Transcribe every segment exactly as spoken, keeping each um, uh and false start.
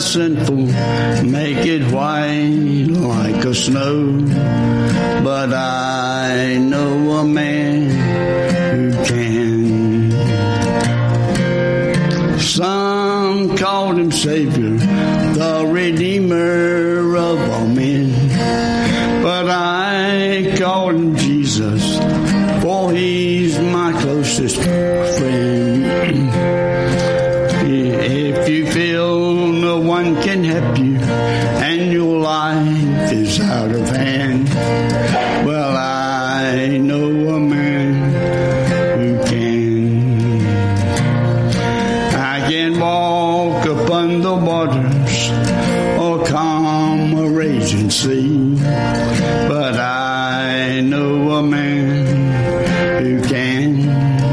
sinful, make it white like a snow. But I know a man who can. Some called him Savior, the Redeemer of all men. But I called him Jesus, for he's my closest friend. If you feel no one can help you and your life is out of hand, well, I know a man who can. I can walk upon the waters or calm a raging sea, but I know a man who can.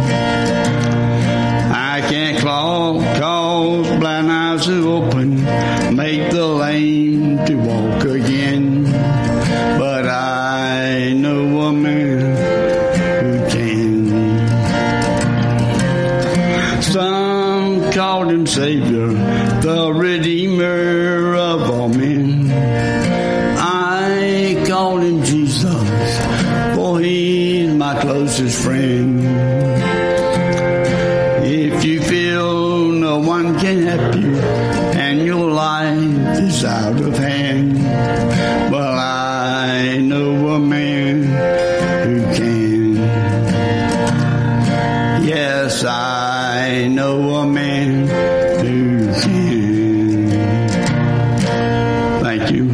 I can cause blind eyes to open, make the lame to walk again, but I know a man who can. Some called him Savior, the Redeemer of all men. I called him Jesus, for he's my closest friend. If you feel no one can help you and your life is out of hand, well, I know a man who can. Yes, I know a man who can. Thank you.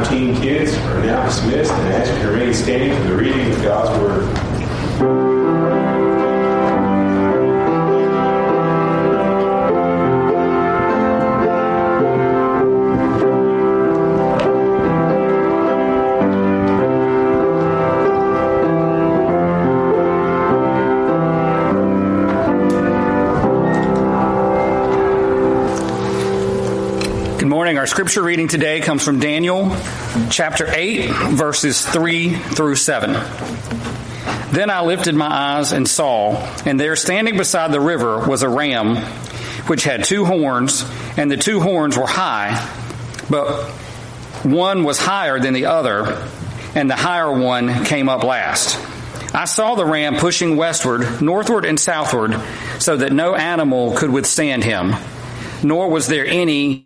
teen kids are now dismissed and ask you to remain standing for the reading of God's Word. Our scripture reading today comes from Daniel chapter eight, verses three through seven. Then I lifted my eyes and saw, and there standing beside the river was a ram which had two horns, and the two horns were high, but one was higher than the other, and the higher one came up last. I saw the ram pushing westward, northward, and southward, so that no animal could withstand him, nor was there any.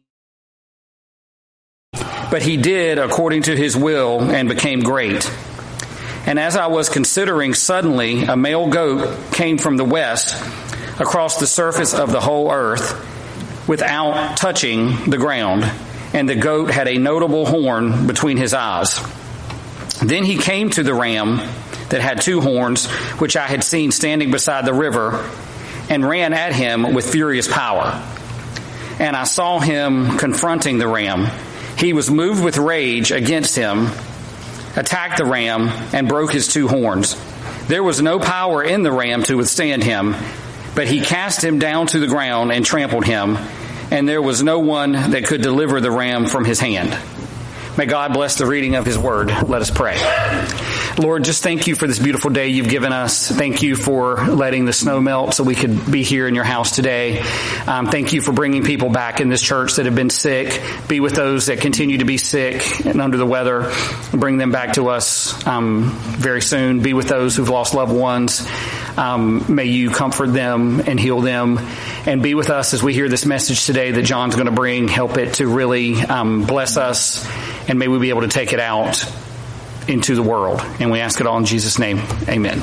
But he did according to his will and became great. And as I was considering, suddenly a male goat came from the west across the surface of the whole earth without touching the ground. And the goat had a notable horn between his eyes. Then he came to the ram that had two horns, which I had seen standing beside the river, and ran at him with furious power. And I saw him confronting the ram. He was moved with rage against him, attacked the ram, and broke his two horns. There was no power in the ram to withstand him, but he cast him down to the ground and trampled him, and there was no one that could deliver the ram from his hand. May God bless the reading of his word. Let us pray. Lord, just thank you for this beautiful day you've given us. Thank you for letting the snow melt so we could be here in your house today. Um, thank you for bringing people back in this church that have been sick. Be with those that continue to be sick and under the weather. Bring them back to us um, very soon. Be with those who've lost loved ones. Um, may you comfort them and heal them. And be with us as we hear this message today that John's going to bring. Help it to really um, bless us. And may we be able to take it out into the world. And we ask it all in Jesus' name. Amen.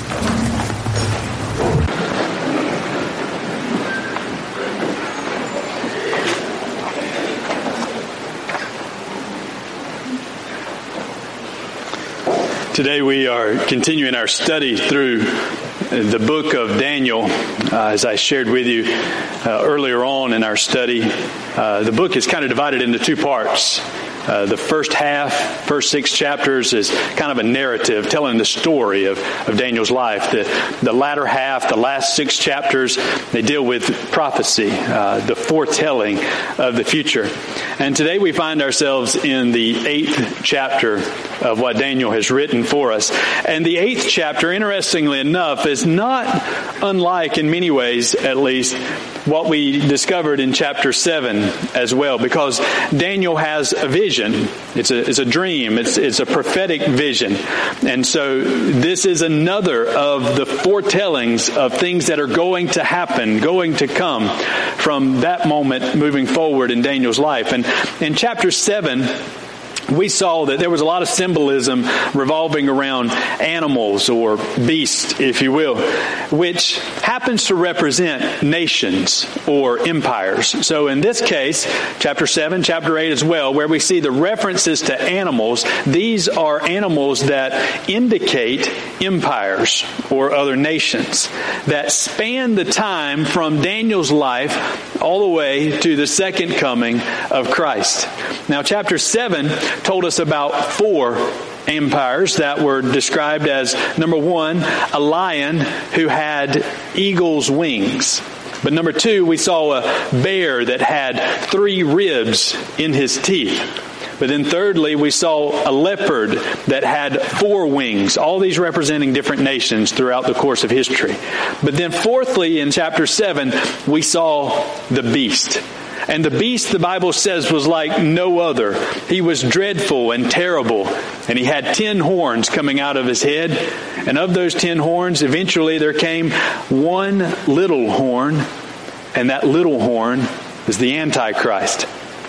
Today we are continuing our study through the book of Daniel. Uh, as I shared with you uh, earlier on in our study, uh, the book is kind of divided into two parts. Uh, the first half, first six chapters is kind of a narrative telling the story of, of Daniel's life. The, the latter half, the last six chapters, they deal with prophecy, uh, the foretelling of the future. And today we find ourselves in the eighth chapter of what Daniel has written for us. And the eighth chapter, interestingly enough, is not unlike, in many ways at least, what we discovered in chapter seven as well, because Daniel has a vision. It's a, it's a dream. It's, it's a prophetic vision. And so this is another of the foretellings of things that are going to happen, going to come from that moment moving forward in Daniel's life. And in chapter seven, we saw that there was a lot of symbolism revolving around animals or beasts, if you will, which happens to represent nations or empires. So in this case, chapter seven, chapter eight as well, where we see the references to animals, these are animals that indicate empires or other nations that span the time from Daniel's life all the way to the second coming of Christ. Now, chapter seven told us about four empires that were described as, number one, a lion who had eagle's wings. But number two, we saw a bear that had three ribs in his teeth. But then thirdly, we saw a leopard that had four wings, all these representing different nations throughout the course of history. But then fourthly, in chapter seven, we saw the beast. And the beast, the Bible says, was like no other. He was dreadful and terrible. And he had ten horns coming out of his head. And of those ten horns, eventually there came one little horn. And that little horn is the Antichrist.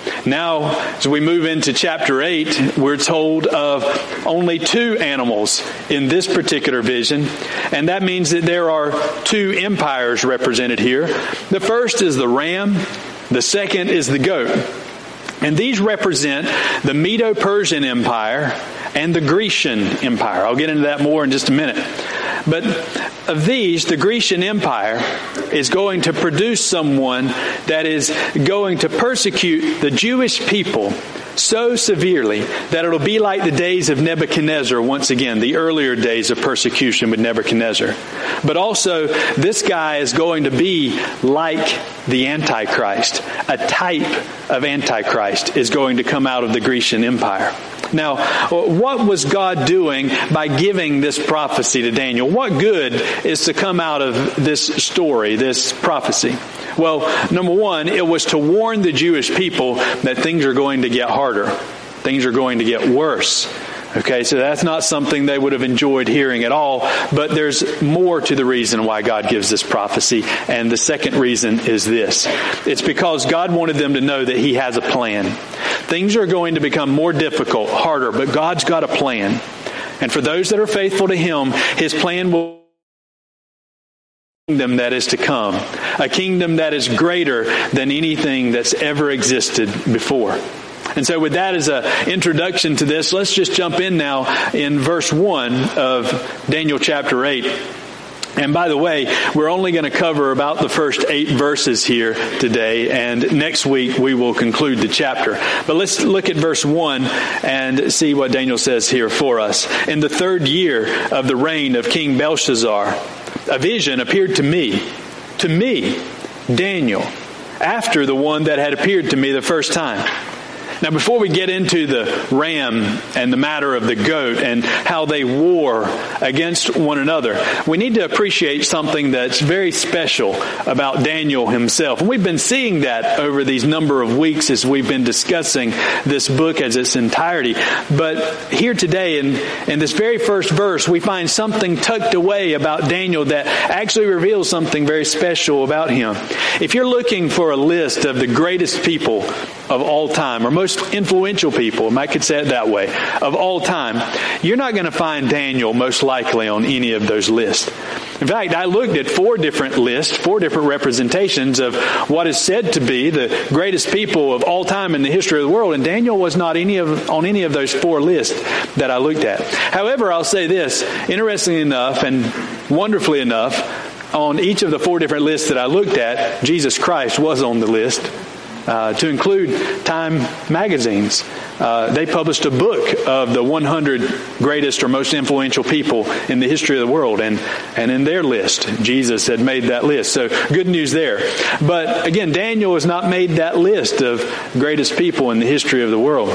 Now, as we move into chapter eight, we're told of only two animals in this particular vision. And that means that there are two empires represented here. The first is the ram. The second is the goat. And these represent the Medo-Persian Empire and the Grecian Empire. I'll get into that more in just a minute. But of these, the Grecian Empire is going to produce someone that is going to persecute the Jewish people so severely that it'll be like the days of Nebuchadnezzar once again, the earlier days of persecution with Nebuchadnezzar. But also, this guy is going to be like the Antichrist. A type of Antichrist is going to come out of the Grecian Empire. Now, what was God doing by giving this prophecy to Daniel? What good is to come out of this story, this prophecy? Well, number one, it was to warn the Jewish people that things are going to get harder. Things are going to get worse. Okay, so that's not something they would have enjoyed hearing at all, but there's more to the reason why God gives this prophecy, and the second reason is this. It's because God wanted them to know that He has a plan. Things are going to become more difficult, harder, but God's got a plan. And for those that are faithful to Him, His plan will kingdom that is to come, a kingdom that is greater than anything that's ever existed before. And so with that as an introduction to this, let's just jump in now in verse one of Daniel chapter eight. And by the way, we're only going to cover about the first eight verses here today, and next week we will conclude the chapter. But let's look at verse one and see what Daniel says here for us. In the third year of the reign of King Belshazzar, a vision appeared to me, to me, Daniel, after the one that had appeared to me the first time. Now, before we get into the ram and the matter of the goat and how they war against one another, we need to appreciate something that's very special about Daniel himself. And we've been seeing that over these number of weeks as we've been discussing this book as its entirety. But here today, in, in this very first verse, we find something tucked away about Daniel that actually reveals something very special about him. If you're looking for a list of the greatest people of all time, or most influential people, I could say it that way, of all time, you're not going to find Daniel most likely on any of those lists. In fact, I looked at four different lists, four different representations of what is said to be the greatest people of all time in the history of the world, and Daniel was not any of on any of those four lists that I looked at. However, I'll say this, interestingly enough and wonderfully enough, on each of the four different lists that I looked at, Jesus Christ was on the list. Uh, to include Time magazines. Uh, they published a book of the one hundred greatest or most influential people in the history of the world, and, and in their list, Jesus had made that list. So good news there. But again, Daniel has not made that list of greatest people in the history of the world.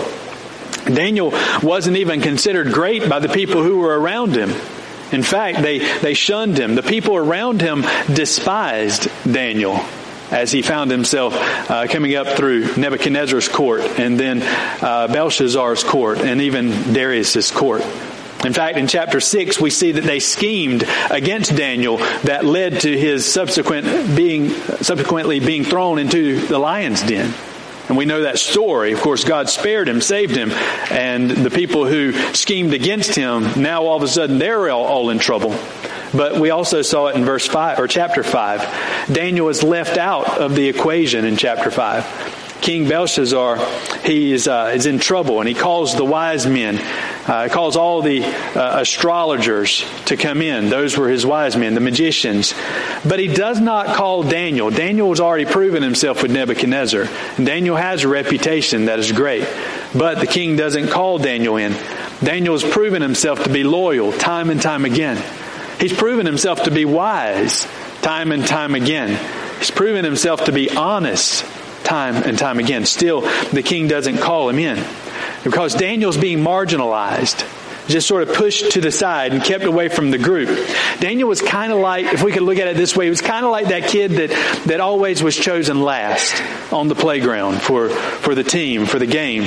Daniel wasn't even considered great by the people who were around him. In fact, they, they shunned him. The people around him despised Daniel, as he found himself uh, coming up through Nebuchadnezzar's court, and then uh, Belshazzar's court, and even Darius's court. In fact, in chapter six, we see that they schemed against Daniel that led to his subsequent being subsequently being thrown into the lion's den. And we know that story. Of course, God spared him, saved him, and the people who schemed against him, now all of a sudden they're all, all in trouble. But we also saw it in verse five, or chapter five. Daniel is left out of the equation in chapter five. King Belshazzar, he is, uh, is in trouble, and he calls the wise men, uh, calls all the uh, astrologers to come in. Those were his wise men, the magicians. But he does not call Daniel. Daniel has already proven himself with Nebuchadnezzar. And Daniel has a reputation that is great. But the king doesn't call Daniel in. Daniel has proven himself to be loyal time and time again. He's proven himself to be wise time and time again. He's proven himself to be honest time and time again. Still, the king doesn't call him in because Daniel's being marginalized, just sort of pushed to the side and kept away from the group. Daniel was kind of like, if we could look at it this way, he was kind of like that kid that, that always was chosen last on the playground for, for the team, for the game.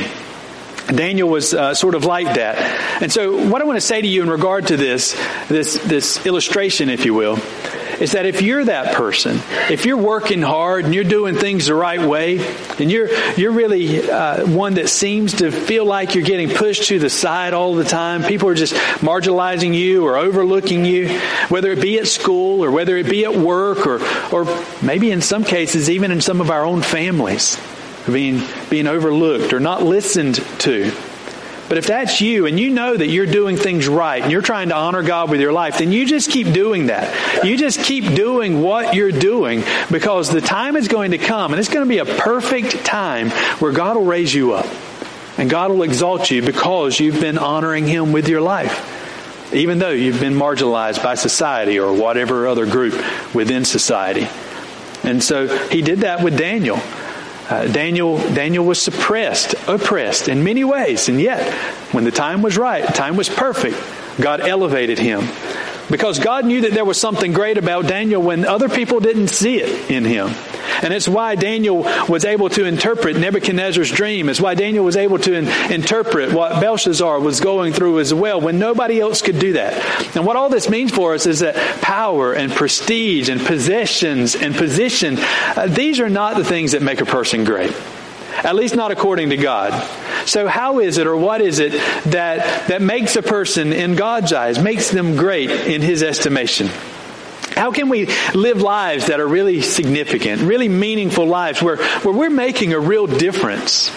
Daniel was uh, sort of like that. And so what I want to say to you in regard to this, this, this illustration, if you will, is that if you're that person, if you're working hard and you're doing things the right way, and you're you're really uh, one that seems to feel like you're getting pushed to the side all the time, people are just marginalizing you or overlooking you, whether it be at school or whether it be at work or or maybe in some cases even in some of our own families. being, being overlooked or not listened to. But if that's you and you know that you're doing things right and you're trying to honor God with your life, then you just keep doing that. You just keep doing what you're doing, because the time is going to come, and it's going to be a perfect time where God will raise you up and God will exalt you because you've been honoring Him with your life, even though you've been marginalized by society or whatever other group within society. And so He did that with Daniel. Uh, Daniel Daniel was suppressed, oppressed in many ways, and yet when the time was right, time was perfect, God elevated him. Because God knew that there was something great about Daniel when other people didn't see it in him. And it's why Daniel was able to interpret Nebuchadnezzar's dream. It's why Daniel was able to in, interpret what Belshazzar was going through as well, when nobody else could do that. And what all this means for us is that power and prestige and possessions and position, uh, these are not the things that make a person great. At least not according to God. So how is it, or what is it that, that makes a person in God's eyes, makes them great in His estimation? How can we live lives that are really significant, really meaningful lives where, where we're making a real difference?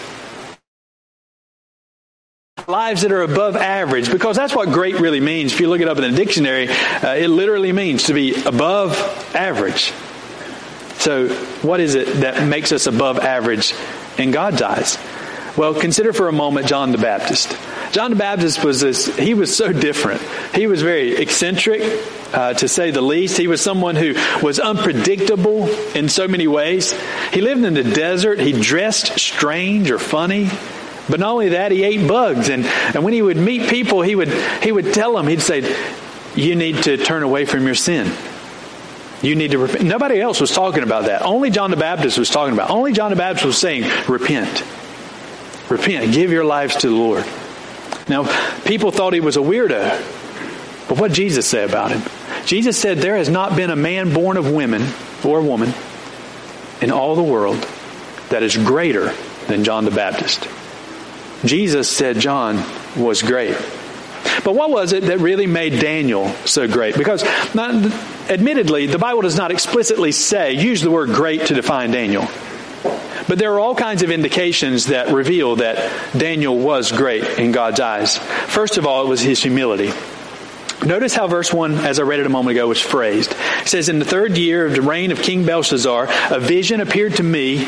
Lives that are above average, because that's what great really means. If you look it up in the dictionary, uh, it literally means to be above average. So what is it that makes us above average in God's eyes? Well, consider for a moment John the Baptist. John the Baptist was this, he was so different. He was very eccentric, uh, to say the least. He was someone who was unpredictable in so many ways. He lived in the desert. He dressed strange or funny. But not only that, he ate bugs. And, and when he would meet people, he would, he would tell them, he'd say, you need to turn away from your sin. You need to repent. Nobody else was talking about that. Only John the Baptist was talking about it. Only John the Baptist was saying, repent. Repent. Give your lives to the Lord. Now, people thought he was a weirdo. But what did Jesus say about him? Jesus said, there has not been a man born of women or a woman in all the world that is greater than John the Baptist. Jesus said John was great. But what was it that really made Daniel so great? Because, not, admittedly, the Bible does not explicitly say, use the word great to define Daniel. But there are all kinds of indications that reveal that Daniel was great in God's eyes. First of all, it was his humility. Notice how verse one, as I read it a moment ago, was phrased. It says, in the third year of the reign of King Belshazzar, a vision appeared to me,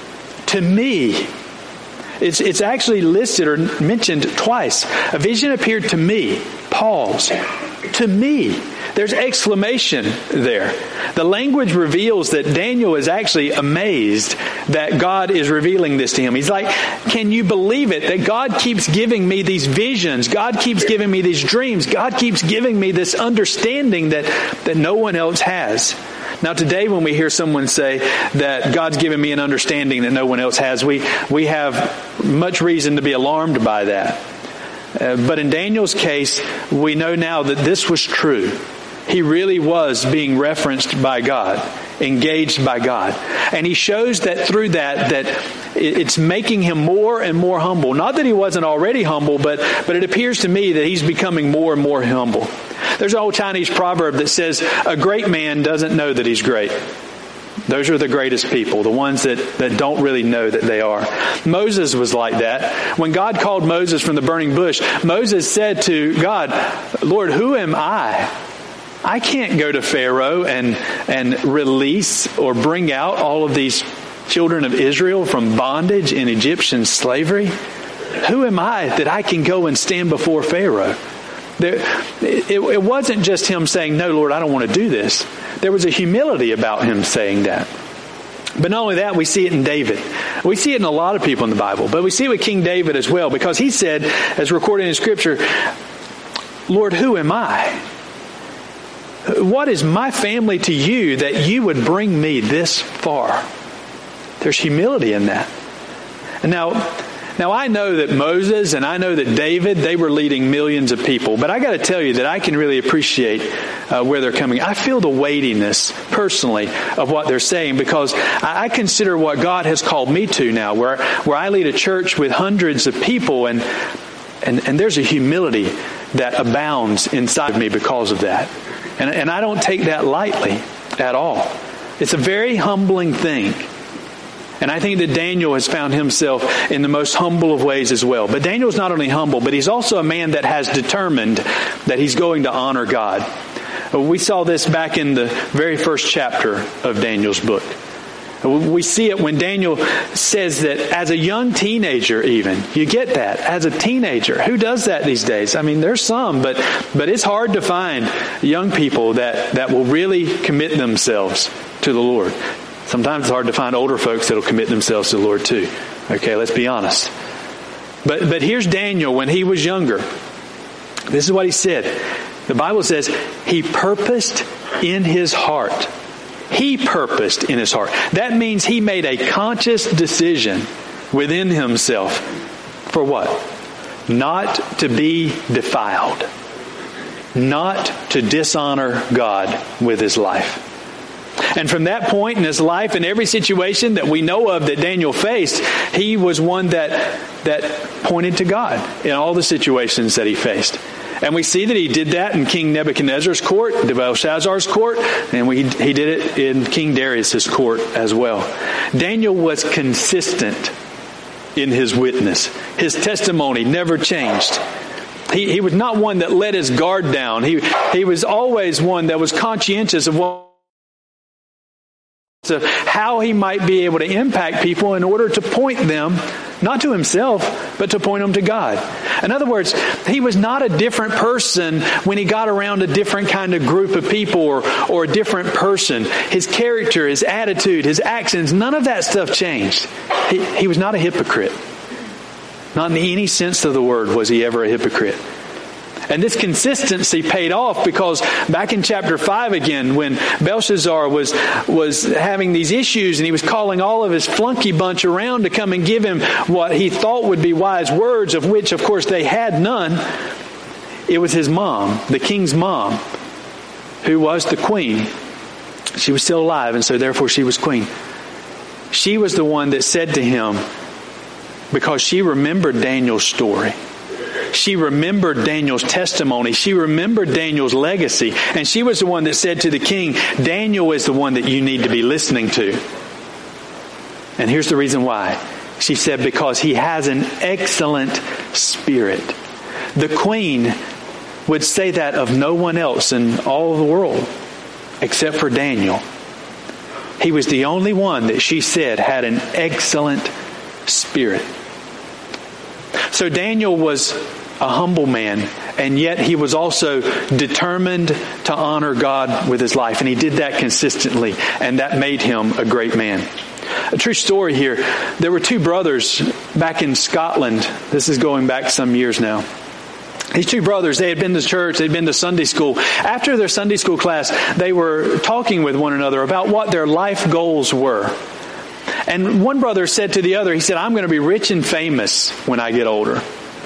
to me. It's, it's actually listed or mentioned twice. A vision appeared to me. Pause. To me. There's exclamation there. The language reveals that Daniel is actually amazed that God is revealing this to him. He's like, can you believe it? That God keeps giving me these visions. God keeps giving me these dreams. God keeps giving me this understanding that, that no one else has. Now today when we hear someone say that God's given me an understanding that no one else has, we, we have much reason to be alarmed by that. Uh, but in Daniel's case, we know now that this was true. He really was being referenced by God, engaged by God. And he shows that through that, that it's making him more and more humble. Not that he wasn't already humble, but, but it appears to me that he's becoming more and more humble. There's an old Chinese proverb that says, a great man doesn't know that he's great. Those are the greatest people, the ones that, that don't really know that they are. Moses was like that. When God called Moses from the burning bush, Moses said to God, Lord, who am I? I can't go to Pharaoh and, and release or bring out all of these children of Israel from bondage in Egyptian slavery. Who am I that I can go and stand before Pharaoh? There, it, it wasn't just him saying, no, Lord, I don't want to do this. There was a humility about him saying that. But not only that, we see it in David. We see it in a lot of people in the Bible, but we see it with King David as well, because he said, as recorded in Scripture, Lord, who am I? What is my family to you that you would bring me this far? There's humility in that. And now, now I know that Moses and I know that David, they were leading millions of people. But I got to tell you that I can really appreciate uh, where they're coming. I feel the weightiness, personally, of what they're saying, because I, I consider what God has called me to now, where, where I lead a church with hundreds of people, and, and, and there's a humility that abounds inside of me because of that. And, and I don't take that lightly at all. It's a very humbling thing. And I think that Daniel has found himself in the most humble of ways as well. But Daniel's not only humble, but he's also a man that has determined that he's going to honor God. We saw this back in the very first chapter of Daniel's book. We see it when Daniel says that as a young teenager even, you get that, as a teenager. Who does that these days? I mean, there's some, but but it's hard to find young people that, that will really commit themselves to the Lord. Sometimes it's hard to find older folks that will commit themselves to the Lord too. Okay, let's be honest. But but here's Daniel when he was younger. This is what he said. The Bible says he purposed in his heart. He purposed in his heart. That means he made a conscious decision within himself. For what? Not to be defiled. Not to dishonor God with his life. And from that point in his life, in every situation that we know of that Daniel faced, he was one that that pointed to God in all the situations that he faced. And we see that he did that in King Nebuchadnezzar's court, Belshazzar's court, and we, he did it in King Darius's court as well. Daniel was consistent in his witness. His testimony never changed. He, he was not one that let his guard down. He, he was always one that was conscientious of what of how he might be able to impact people in order to point them, not to himself, but to point them to God. In other words, he was not a different person when he got around a different kind of group of people or, or a different person. His character, his attitude, his actions, none of that stuff changed. He, he was not a hypocrite. Not in any sense of the word was he ever a hypocrite. And this consistency paid off because back in chapter five again, when Belshazzar was was having these issues and he was calling all of his flunky bunch around to come and give him what he thought would be wise words, of which, of course, they had none, it was his mom, the king's mom, who was the queen. She was still alive, and so therefore she was queen. She was the one that said to him, because she remembered Daniel's story. She remembered Daniel's testimony. She remembered Daniel's legacy. And she was the one that said to the king, Daniel is the one that you need to be listening to. And here's the reason why. She said, because he has an excellent spirit. The queen would say that of no one else in all of the world except for Daniel. He was the only one that she said had an excellent spirit. So Daniel was a humble man, and yet he was also determined to honor God with his life. And he did that consistently, and that made him a great man. A true story here. There were two brothers back in Scotland. This is going back some years now. These two brothers, they had been to church, they'd been to Sunday school. After their Sunday school class, they were talking with one another about what their life goals were. And one brother said to the other, he said, I'm going to be rich and famous when I get older.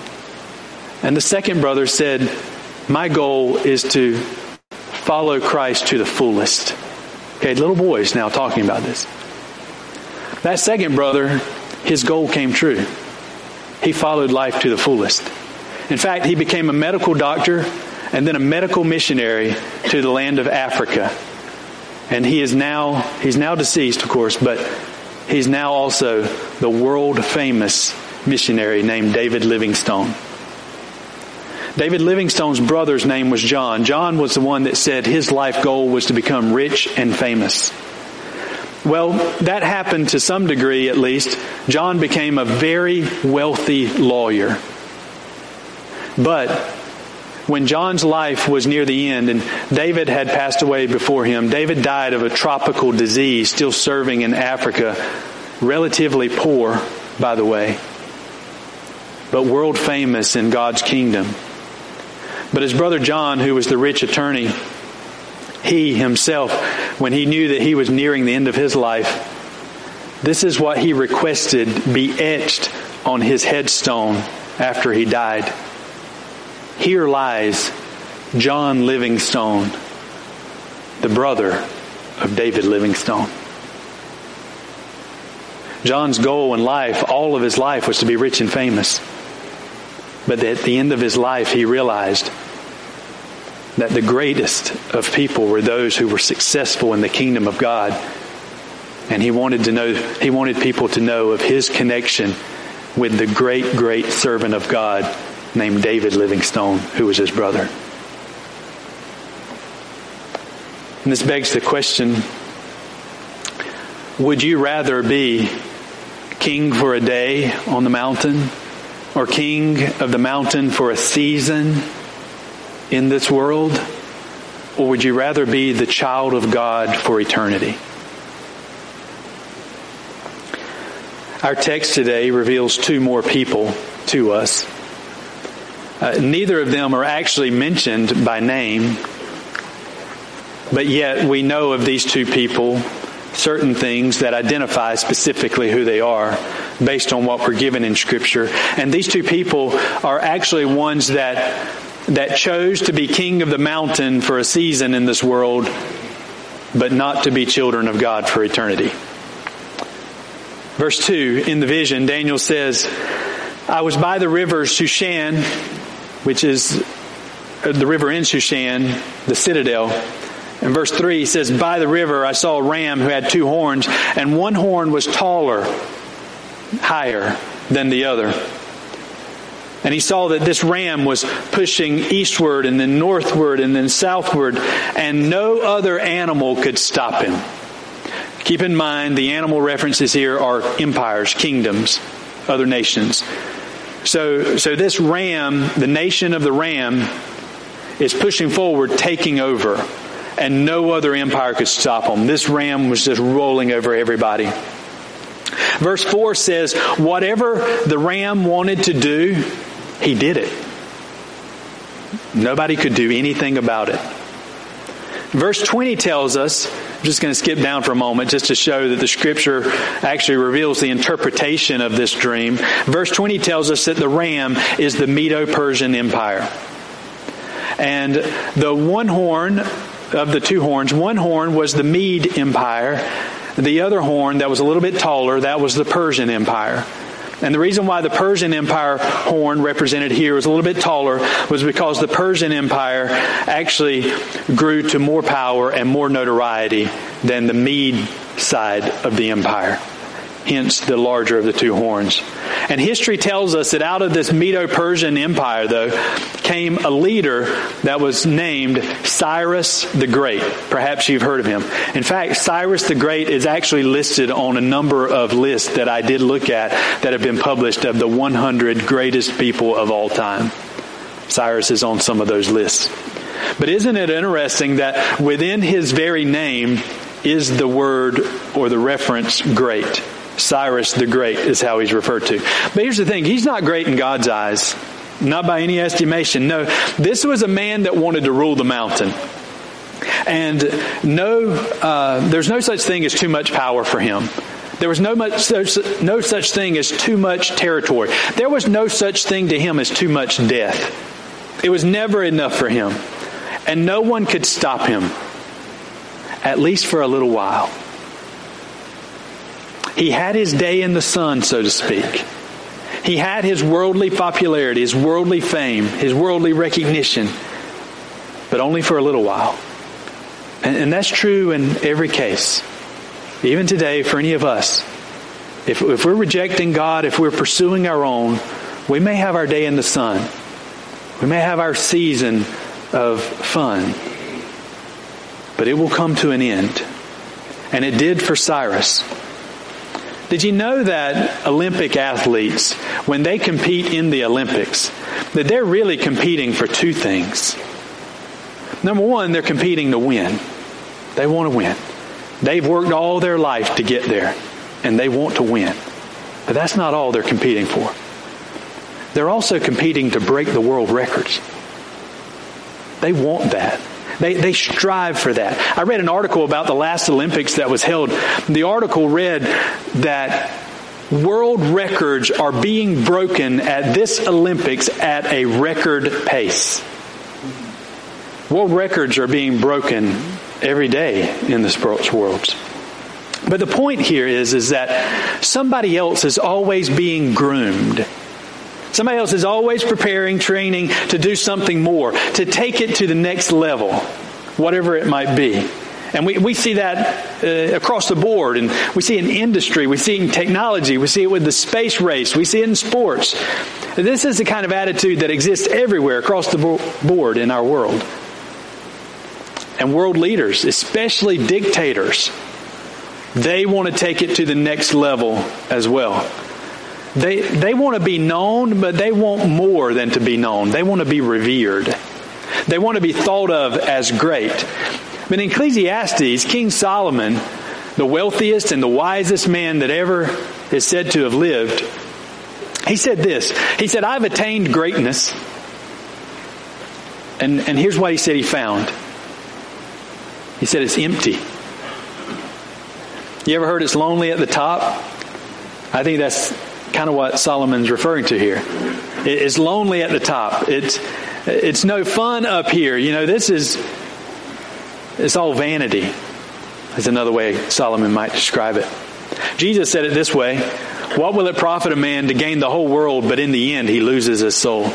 And the second brother said, my goal is to follow Christ to the fullest. Okay, little boys now talking about this. That second brother, his goal came true. He followed life to the fullest. In fact, he became a medical doctor and then a medical missionary to the land of Africa. And he is now, he's now deceased, of course, but he's now also the world famous missionary named David Livingstone. David Livingstone's brother's name was John. John was the one that said his life goal was to become rich and famous. Well, that happened to some degree at least. John became a very wealthy lawyer. But when John's life was near the end and David had passed away before him, David died of a tropical disease, still serving in Africa, relatively poor, by the way, but world famous in God's kingdom. But his brother John, who was the rich attorney, he himself, when he knew that he was nearing the end of his life, this is what he requested be etched on his headstone after he died. Here lies John Livingstone, the brother of David Livingstone. John's goal in life, all of his life, was to be rich and famous. But at the end of his life, he realized that the greatest of people were those who were successful in the kingdom of God. And he wanted to know, he wanted people to know of his connection with the great, great servant of God named David Livingstone, who was his brother. And this begs the question, would you rather be king for a day on the mountain, or king of the mountain for a season in this world? Or would you rather be the child of God for eternity? Our text today reveals two more people to us. Uh, neither of them are actually mentioned by name, but yet we know of these two people certain things that identify specifically who they are based on what we're given in Scripture. And these two people are actually ones that that chose to be king of the mountain for a season in this world, but not to be children of God for eternity. Verse two, in the vision, Daniel says, I was by the river Shushan, which is the river in Shushan, the citadel. In verse three, he says, by the river I saw a ram who had two horns, and one horn was taller, higher than the other. And he saw that this ram was pushing eastward and then northward and then southward, and no other animal could stop him. Keep in mind, the animal references here are empires, kingdoms, other nations. So, so this ram, the nation of the ram, is pushing forward, taking over. And no other empire could stop him. This ram was just rolling over everybody. Verse four says, whatever the ram wanted to do, he did it. Nobody could do anything about it. Verse twenty tells us, I'm just going to skip down for a moment just to show that the Scripture actually reveals the interpretation of this dream. Verse twenty tells us that the ram is the Medo-Persian Empire. And the one horn of the two horns, one horn was the Mede Empire. The other horn that was a little bit taller, that was the Persian Empire. And the reason why the Persian Empire horn represented here was a little bit taller was because the Persian Empire actually grew to more power and more notoriety than the Mede side of the empire. Hence the larger of the two horns. And history tells us that out of this Medo-Persian Empire, though, came a leader that was named Cyrus the Great. Perhaps you've heard of him. In fact, Cyrus the Great is actually listed on a number of lists that I did look at that have been published of the one hundred greatest people of all time. Cyrus is on some of those lists. But isn't it interesting that within his very name is the word or the reference great? Cyrus the Great is how he's referred to. But here's the thing, he's not great in God's eyes. Not by any estimation. No, this was a man that wanted to rule the mountain. And no, uh, there's no such thing as too much power for him. There was no much, no such thing as too much territory. There was no such thing to him as too much death. It was never enough for him. And no one could stop him. At least for a little while. He had his day in the sun, so to speak. He had his worldly popularity, his worldly fame, his worldly recognition, but only for a little while. And, and that's true in every case. Even today, for any of us, if, if we're rejecting God, if we're pursuing our own, we may have our day in the sun. We may have our season of fun, but it will come to an end. And it did for Cyrus. Did you know that Olympic athletes, when they compete in the Olympics, that they're really competing for two things? Number one, they're competing to win. They want to win. They've worked all their life to get there, and they want to win. But that's not all they're competing for. They're also competing to break the world records. They want that. They they strive for that. I read an article about the last Olympics that was held. The article read that world records are being broken at this Olympics at a record pace. World records are being broken every day in the sports worlds. But the point here is, is that somebody else is always being groomed. Somebody else is always preparing, training to do something more, to take it to the next level, whatever it might be. And we, we see that uh, across the board, and we see it in industry, we see it in technology, we see it with the space race, we see it in sports. This is the kind of attitude that exists everywhere across the board in our world. And world leaders, especially dictators, they want to take it to the next level as well. They they want to be known, but they want more than to be known. They want to be revered. They want to be thought of as great. But in Ecclesiastes, King Solomon, the wealthiest and the wisest man that ever is said to have lived, he said this. He said, I've attained greatness. And, and here's what he said he found. He said it's empty. You ever heard it's lonely at the top? I think that's kind of what Solomon's referring to here. It's lonely at the top. It's it's no fun up here. You know, this is it's all vanity. That's another way Solomon might describe it. Jesus said it this way: what will it profit a man to gain the whole world, but in the end he loses his soul?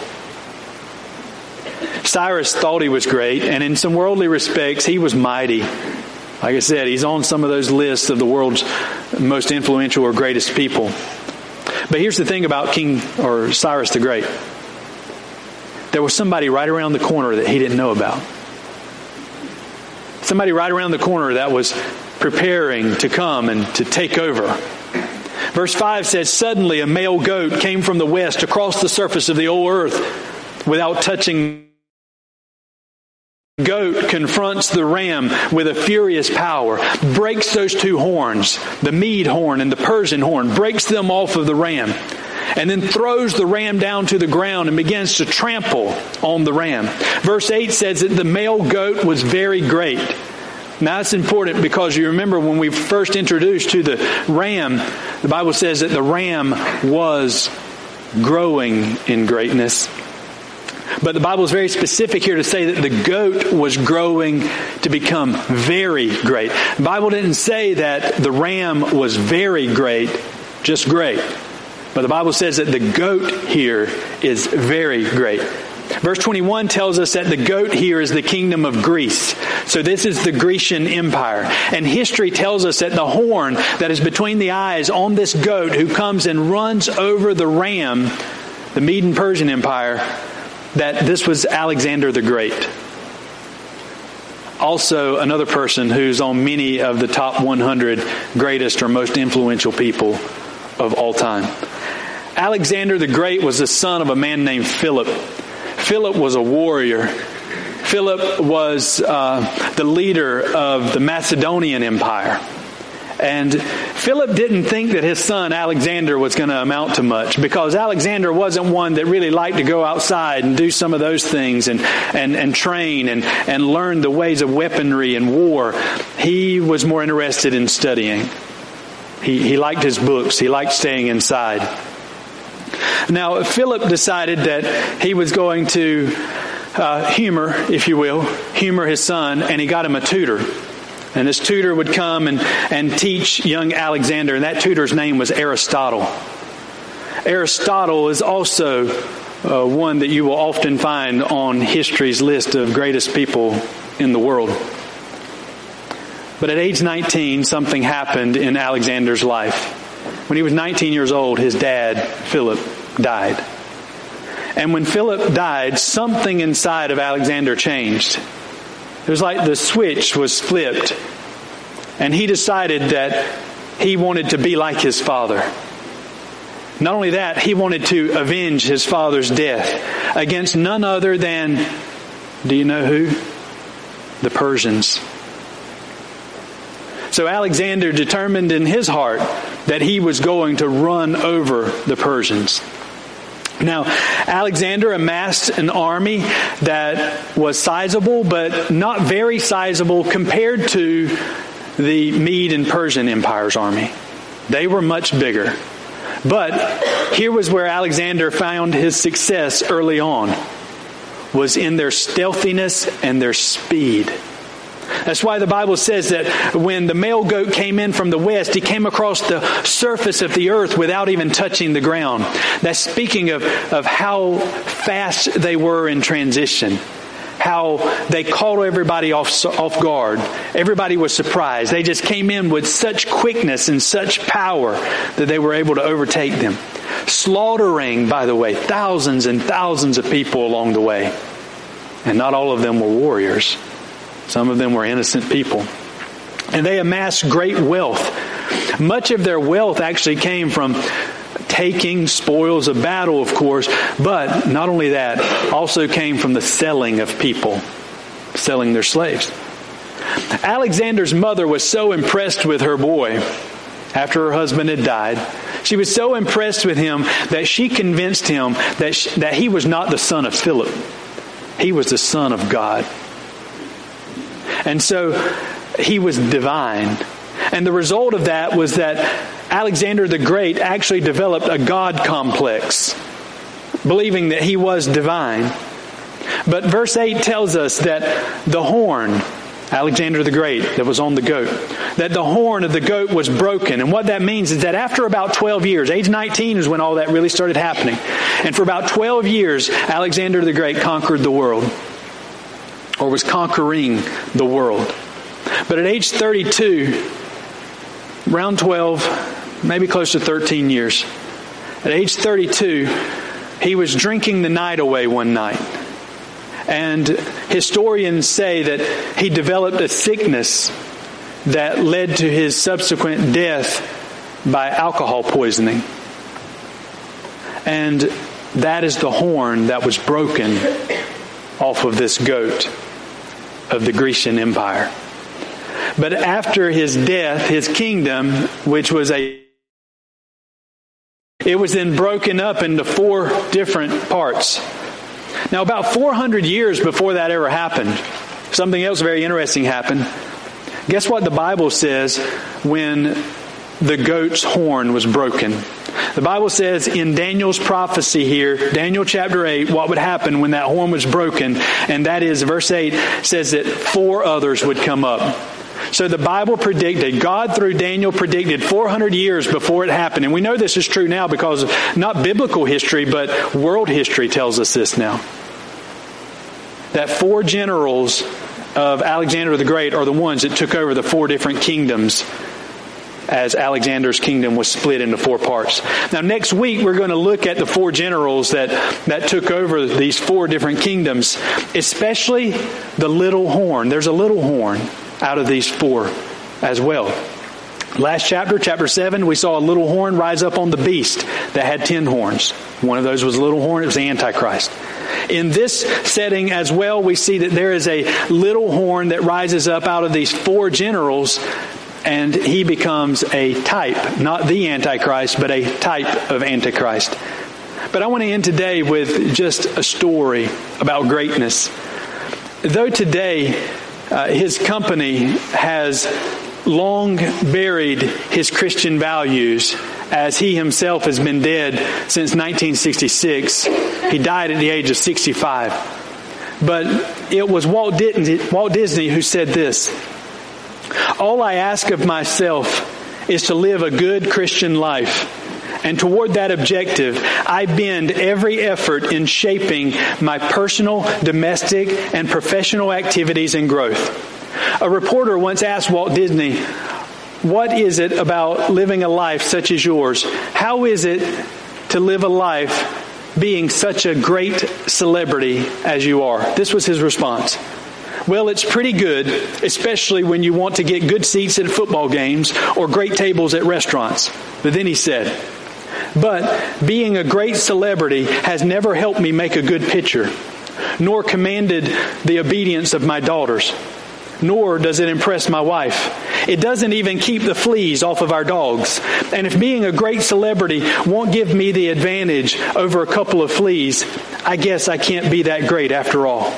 Cyrus thought he was great, and in some worldly respects he was mighty. Like I said, he's on some of those lists of the world's most influential or greatest people. But here's the thing about King or Cyrus the Great. There was somebody right around the corner that he didn't know about. Somebody right around the corner that was preparing to come and to take over. Verse five says, suddenly a male goat came from the west across the surface of the whole earth without touching. Goat confronts the ram with a furious power, breaks those two horns, the Mede horn and the Persian horn, breaks them off of the ram, and then throws the ram down to the ground and begins to trample on the ram. Verse eight says that the male goat was very great. Now that's important because you remember when we first introduced to the ram, the Bible says that the ram was growing in greatness. But the Bible is very specific here to say that the goat was growing to become very great. The Bible didn't say that the ram was very great, just great. But the Bible says that the goat here is very great. Verse twenty-one tells us that the goat here is the kingdom of Greece. So this is the Grecian Empire. And history tells us that the horn that is between the eyes on this goat who comes and runs over the ram, the Mede and Persian Empire, that this was Alexander the Great. Also another person who's on many of the top one hundred greatest or most influential people of all time. Alexander the Great was the son of a man named Philip. Philip was a warrior. Philip was uh, the leader of the Macedonian Empire. And Philip didn't think that his son Alexander was going to amount to much, because Alexander wasn't one that really liked to go outside and do some of those things and, and, and train and, and learn the ways of weaponry and war. He was more interested in studying. He, he liked his books. He liked staying inside. Now, Philip decided that he was going to uh, humor, if you will, humor his son, and he got him a tutor. And this tutor would come and, and teach young Alexander, and that tutor's name was Aristotle. Aristotle is also uh, one that you will often find on history's list of greatest people in the world. But at age nineteen, something happened in Alexander's life. When he was nineteen years old, his dad, Philip, died. And when Philip died, something inside of Alexander changed. It was like the switch was flipped, and he decided that he wanted to be like his father. Not only that, he wanted to avenge his father's death against none other than, do you know who? The Persians. So Alexander determined in his heart that he was going to run over the Persians. Now, Alexander amassed an army that was sizable, but not very sizable compared to the Mede and Persian Empire's army. They were much bigger. But here was where Alexander found his success early on, was in their stealthiness and their speed. That's why the Bible says that when the male goat came in from the west, he came across the surface of the earth without even touching the ground. That's speaking of, of how fast they were in transition, how they caught everybody off, off guard. Everybody was surprised. They just came in with such quickness and such power that they were able to overtake them. Slaughtering, by the way, thousands and thousands of people along the way. And not all of them were warriors. Some of them were innocent people. And they amassed great wealth. Much of their wealth actually came from taking spoils of battle, of course, but not only that, also came from the selling of people, selling their slaves. Alexander's mother was so impressed with her boy after her husband had died. She was so impressed with him that she convinced him that she, that he was not the son of Philip. He was the son of God. And so he was divine. And the result of that was that Alexander the Great actually developed a God complex, believing that he was divine. But verse eight tells us that the horn, Alexander the Great, that was on the goat, that the horn of the goat was broken. And what that means is that after about twelve years, age nineteen is when all that really started happening. And for about twelve years, Alexander the Great conquered the world, or was conquering the world. But at age thirty-two, around twelve, maybe close to thirteen years, at age thirty-two, he was drinking the night away one night. And historians say that he developed a sickness that led to his subsequent death by alcohol poisoning. And that is the horn that was broken off of this goat of the Grecian Empire. But after his death, his kingdom, which was a, it was then broken up into four different parts. Now, about four hundred years before that ever happened, something else very interesting happened. Guess what the Bible says when the goat's horn was broken? The Bible says in Daniel's prophecy here, Daniel chapter eight, what would happen when that horn was broken. And that is, verse eight says that four others would come up. So the Bible predicted, God through Daniel predicted four hundred years before it happened. And we know this is true now because not biblical history, but world history tells us this now. That four generals of Alexander the Great are the ones that took over the four different kingdoms as Alexander's kingdom was split into four parts. Now next week we're going to look at the four generals that, that took over these four different kingdoms, especially the little horn. There's a little horn out of these four as well. Last chapter, chapter seven, we saw a little horn rise up on the beast that had ten horns. One of those was a little horn. It was the Antichrist. In this setting as well, we see that there is a little horn that rises up out of these four generals, and he becomes a type, not the Antichrist, but a type of Antichrist. But I want to end today with just a story about greatness. Though today uh, his company has long buried his Christian values, as he himself has been dead since nineteen sixty-six. He died at the age of sixty-five. But it was Walt Disney who said this: "All I ask of myself is to live a good Christian life. And toward that objective, I bend every effort in shaping my personal, domestic, and professional activities and growth." A reporter once asked Walt Disney, "What is it about living a life such as yours? How is it to live a life being such a great celebrity as you are?" This was his response. "Well, it's pretty good, especially when you want to get good seats at football games or great tables at restaurants." But then he said, "But being a great celebrity has never helped me make a good picture, nor commanded the obedience of my daughters, nor does it impress my wife. It doesn't even keep the fleas off of our dogs. And if being a great celebrity won't give me the advantage over a couple of fleas, I guess I can't be that great after all."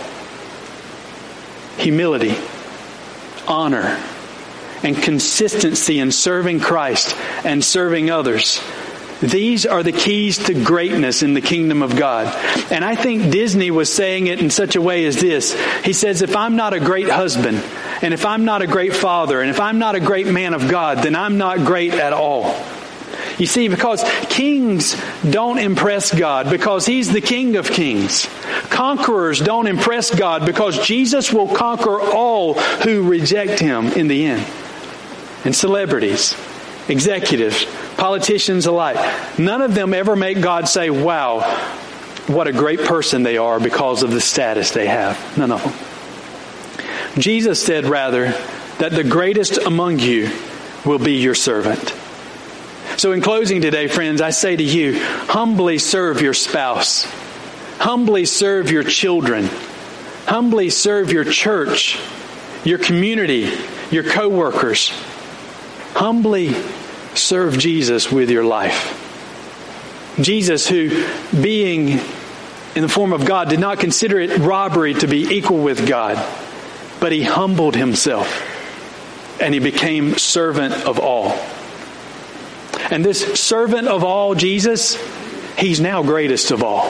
Humility, honor, and consistency in serving Christ and serving others. These are the keys to greatness in the kingdom of God. And I think Disney was saying it in such a way as this. He says, if I'm not a great husband, and if I'm not a great father, and if I'm not a great man of God, then I'm not great at all. You see, because kings don't impress God because He's the King of kings. Conquerors don't impress God because Jesus will conquer all who reject Him in the end. And celebrities, executives, politicians alike, none of them ever make God say, wow, what a great person they are because of the status they have. None of them. Jesus said rather that the greatest among you will be your servant. So in closing today, friends, I say to you, humbly serve your spouse. Humbly serve your children. Humbly serve your church, your community, your co-workers. Humbly serve Jesus with your life. Jesus, who being in the form of God, did not consider it robbery to be equal with God, but He humbled Himself and He became servant of all. And this servant of all, Jesus, He's now greatest of all.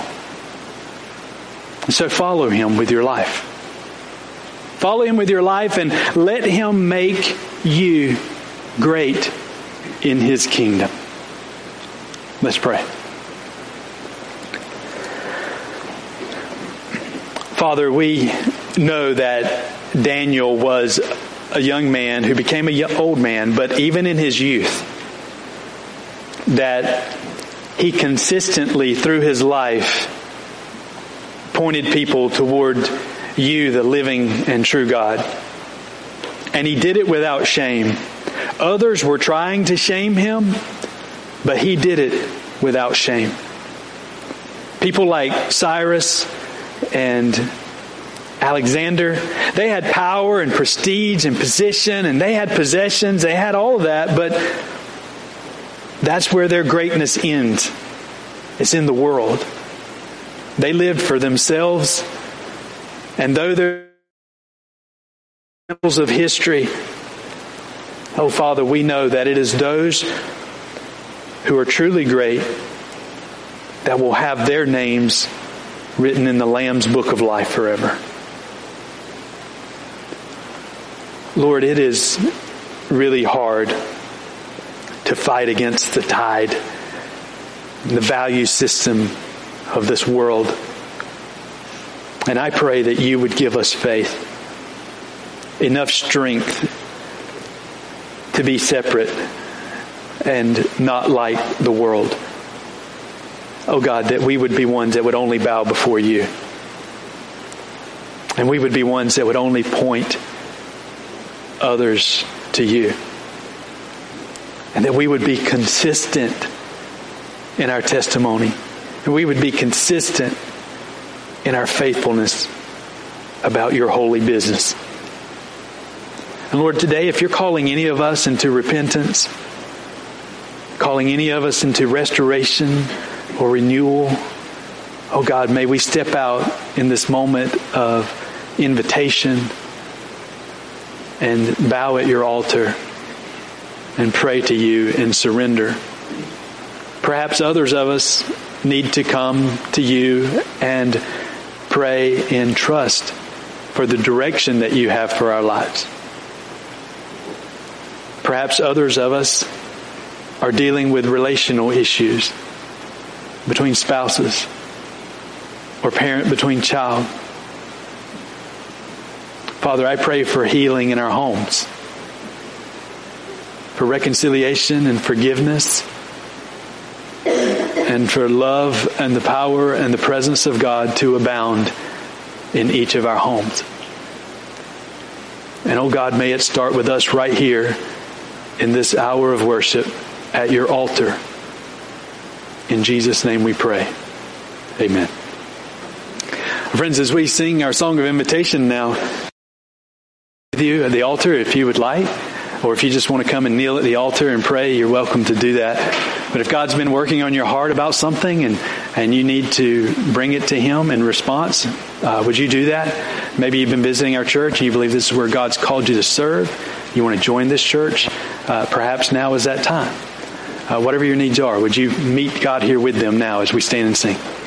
So follow Him with your life. Follow Him with your life and let Him make you great in His kingdom. Let's pray. Father, we know that Daniel was a young man who became an old man, but even in his youth, that he consistently, through his life, pointed people toward you, the living and true God. And he did it without shame. Others were trying to shame him, but he did it without shame. People like Cyrus and Alexander, they had power and prestige and position, and they had possessions, they had all of that, but that's where their greatness ends. It's in the world. They lived for themselves, and though they're examples of history, oh Father, we know that it is those who are truly great that will have their names written in the Lamb's book of life forever. Lord, it is really hard to fight against the tide, the value system of this world. And I pray that you would give us faith, enough strength to be separate and not like the world. Oh God, that we would be ones that would only bow before you. And we would be ones that would only point others to you. And that we would be consistent in our testimony. And we would be consistent in our faithfulness about your holy business. And Lord, today, if you're calling any of us into repentance, calling any of us into restoration or renewal, oh God, may we step out in this moment of invitation and bow at your altar and pray to you and surrender. Perhaps others of us need to come to you and pray in trust for the direction that you have for our lives. Perhaps others of us are dealing with relational issues between spouses or parent between child. Father, I pray for healing in our homes, for reconciliation and forgiveness, and for love and the power and the presence of God to abound in each of our homes. And oh God, may it start with us right here in this hour of worship at your altar. In Jesus' name we pray. Amen. Friends, as we sing our song of invitation now, with you at the altar, if you would like, or if you just want to come and kneel at the altar and pray, you're welcome to do that. But if God's been working on your heart about something and, and you need to bring it to Him in response, uh, would you do that? Maybe you've been visiting our church and you believe this is where God's called you to serve. You want to join this church. Uh, perhaps now is that time. Uh, whatever your needs are, would you meet God here with them now as we stand and sing?